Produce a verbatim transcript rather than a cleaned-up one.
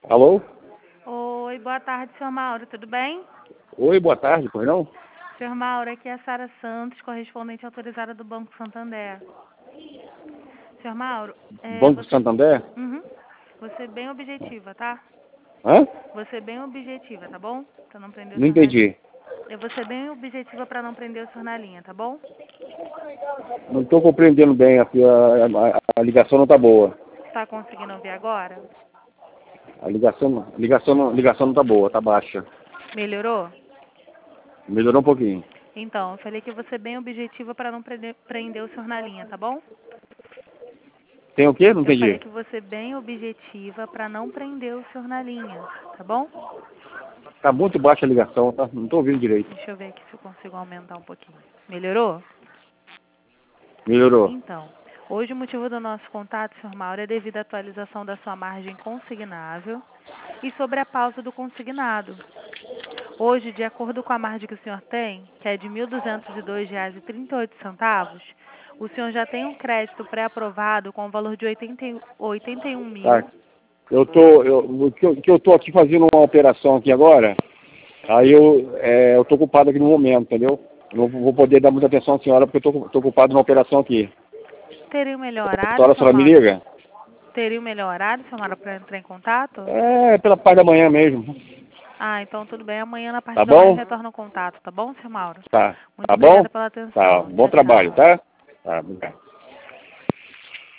Alô? Oi, boa tarde, senhor Mauro, tudo bem? Oi, boa tarde, pois não? Senhor Mauro, aqui é a Sara Santos, correspondente autorizada do Banco Santander. Senhor Mauro, é, Banco você... Santander? Uhum. Você bem objetiva, tá? Hã? Você bem objetiva, tá bom? Pra não prender o Não senhor na linha. entendi. Eu vou ser bem objetiva pra não prender o senhor na linha, tá bom? Não estou compreendendo bem, a, a, a ligação não está boa. Tá conseguindo ouvir agora? A ligação, a ligação, não- a ligação não está boa, está baixa. Melhorou? Melhorou um pouquinho. Então, eu falei que eu vou ser bem objetiva pra não prender, prender o senhor na linha, tá bom? Tem o quê? Não Eu falei entendi. que vou ser bem objetiva pra não prender o senhor na linha, tá bom? Está muito baixa a ligação, tá? Não estou ouvindo direito. Deixa eu ver aqui se eu consigo aumentar um pouquinho. Melhorou? Melhorou. Então, hoje o motivo do nosso contato, senhor Mauro, é devido à atualização da sua margem consignável e sobre a pausa do consignado. Hoje, de acordo com a margem que o senhor tem, que é de mil duzentos e dois reais e trinta e oito centavos, o senhor já tem um crédito pré-aprovado com o valor de oitenta e- oitenta e um Tá. mil. Eu tô, eu, o que eu, que eu tô aqui fazendo uma operação aqui agora, aí eu é, eu tô ocupado aqui no momento, entendeu? Eu não vou poder dar muita atenção à senhora porque eu tô, tô ocupado numa operação aqui. Teria o melhor A horário, senhora, a senhor senhora me Mauro? liga? Teria o melhor horário, senhor Mauro, para entrar em contato? É, pela parte da manhã mesmo. Ah, então tudo bem. Amanhã, na parte Tá da manhã, eu bom? retorno o contato, tá bom, senhor Mauro? Tá. Muito Tá bom? obrigada pela Tá. atenção. Bom Tchau, trabalho, tchau. tá? Tá, obrigado.